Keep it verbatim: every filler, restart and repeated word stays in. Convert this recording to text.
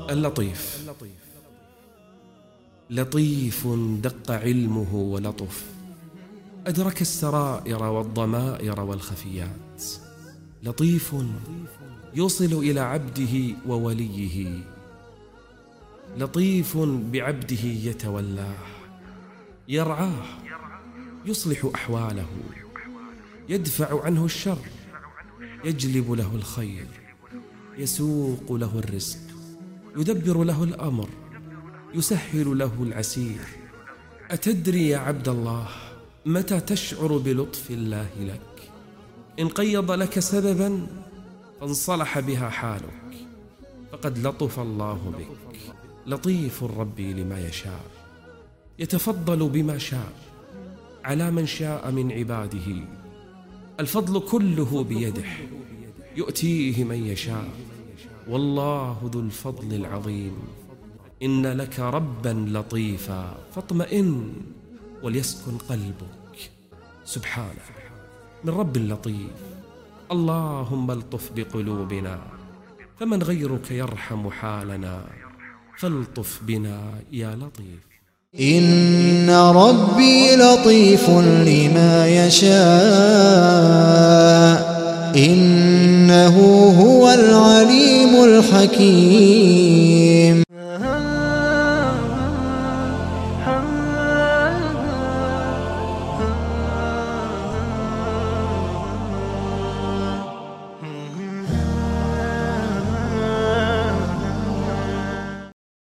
اللطيف. لطيف دق علمه ولطف، أدرك السرائر والضمائر والخفيات. لطيف يوصل إلى عبده ووليه، لطيف بعبده يتولاه، يرعاه، يصلح أحواله، يدفع عنه الشر، يجلب له الخير، يسوق له الرزق، يدبر له الأمر، يسهل له العسير. أتدري يا عبد الله متى تشعر بلطف الله لك؟ إن قيض لك سببا فانصلح بها حالك فقد لطف الله بك. لطيف ربي لما يشاء، يتفضل بما شاء على من شاء من عباده. الفضل كله بيده، يؤتيه من يشاء، والله ذو الفضل العظيم. إن لك ربا لطيفا فاطمئن وليسكن قلبك. سبحانه من رب لطيف. اللهم الطف بقلوبنا، فمن غيرك يرحم حالنا، فالطف بنا يا لطيف. إن ربي لطيف لما يشاء، إنه هو العليم الحكيم.